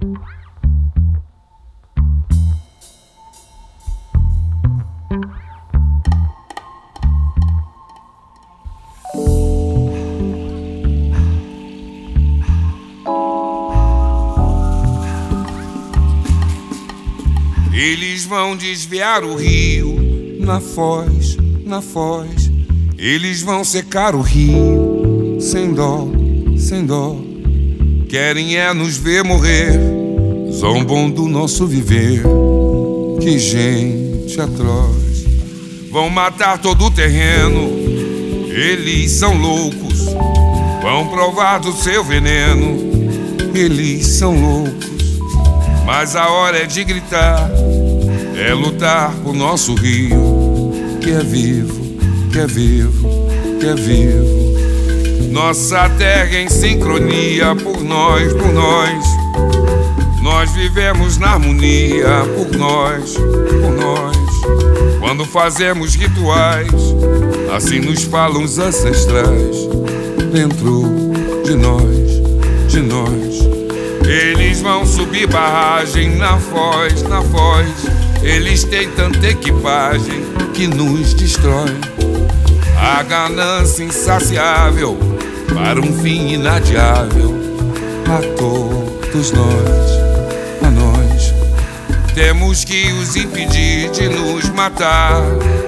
Eles vão desviar o rio na foz, na foz. Eles vão secar o rio sem dó, sem dó. Querem é nos ver morrer, zombam do nosso viver. Que gente atroz. Vão matar todo o terreno, eles são loucos. Vão provar do seu veneno, eles são loucos. Mas a hora é de gritar, é lutar por nosso rio, que é vivo, que é vivo, que é vivo. Nossa terra em sincronia por nós, por nós. Nós vivemos na harmonia por nós, por nós. Quando fazemos rituais, assim nos falam os ancestrais. Dentro de nós, de nós. Eles vão subir barragem na foz, na foz. Eles têm tanta equipagem que nos destrói. A ganância insaciável para um fim inadiável. A todos nós, a nós. Temos que os impedir de nos matar.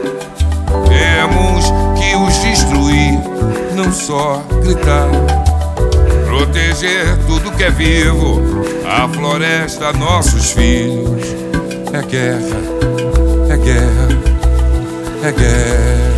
Temos que os destruir, não só gritar. Proteger tudo que é vivo, a floresta, nossos filhos. É guerra, é guerra, é guerra.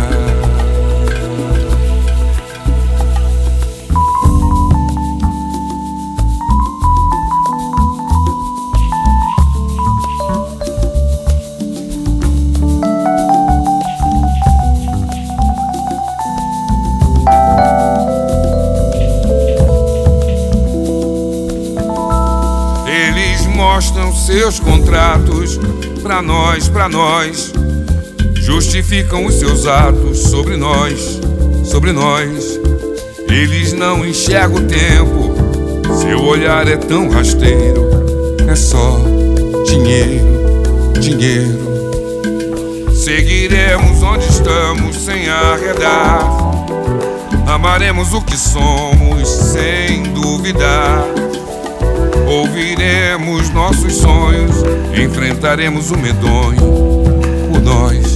Mostram seus contratos pra nós, pra nós. Justificam os seus atos sobre nós, sobre nós. Eles não enxergam o tempo, seu olhar é tão rasteiro. É só dinheiro, dinheiro. Seguiremos onde estamos sem arredar. Amaremos o que somos sem duvidar. Ouviremos nossos sonhos, enfrentaremos o medonho por nós,